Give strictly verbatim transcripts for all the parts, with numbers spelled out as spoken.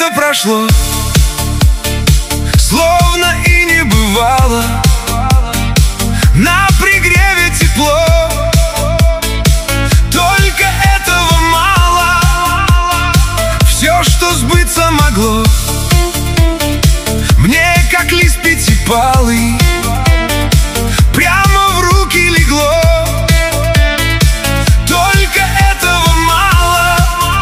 лето прошло, словно и не бывало. На пригреве тепло, только этого мало. Все, что сбыться могло, мне как лист пятипалый прямо в руки легло. Только этого мало.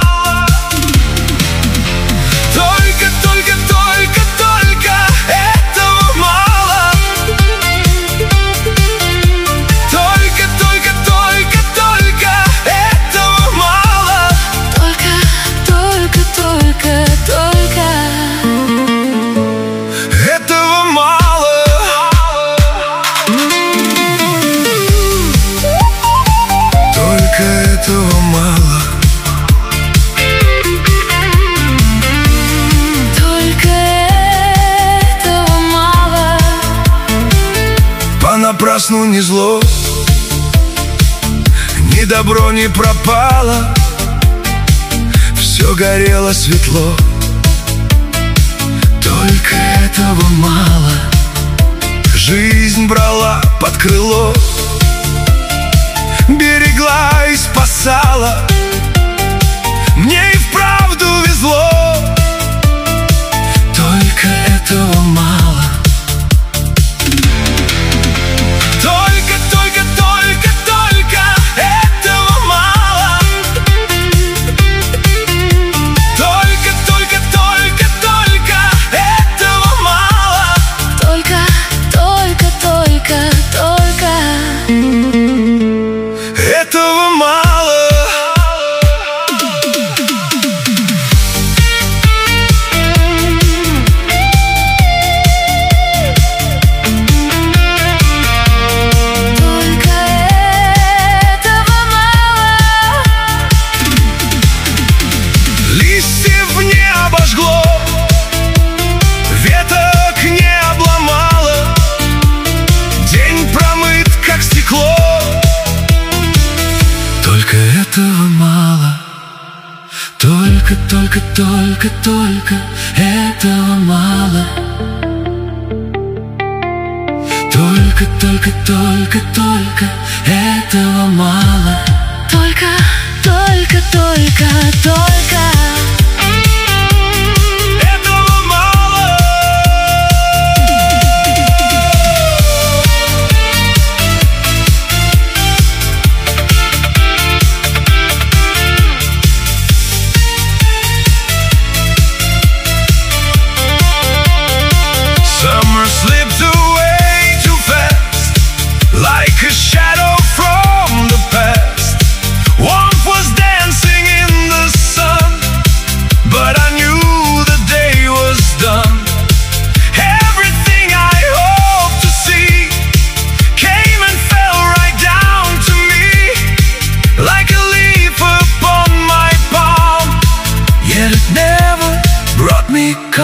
Только, только, только, только этого мало. Только, только, только, только этого мало. Только, только, только, только этого мало. Только этого мало. Только этого мало. Понапрасну ни зло, ни добро не пропало. Все горело светло. Только этого мало. Жизнь брала под крыло, берегла и спасала. Мне и вправду везло. Только этого мало. Только, только, только, только этого мало. Только, только, только, только этого мало. Только, только, только, только Этого мало. Только этого мало. Листьев не обожгло, веток не обломало. День промыт, как стекло. Только этого мало. Только, только, только, только этого мало. Только, только, только, только этого мало. Только, только, только, только Этого мало. Summer slips away too fast, like a shadow from the past. Warmth was dancing in the sun, but I knew the day was done. Everything I hoped to see came and fell right down to me, like a leaf upon my palm. Yet it never brought me calm.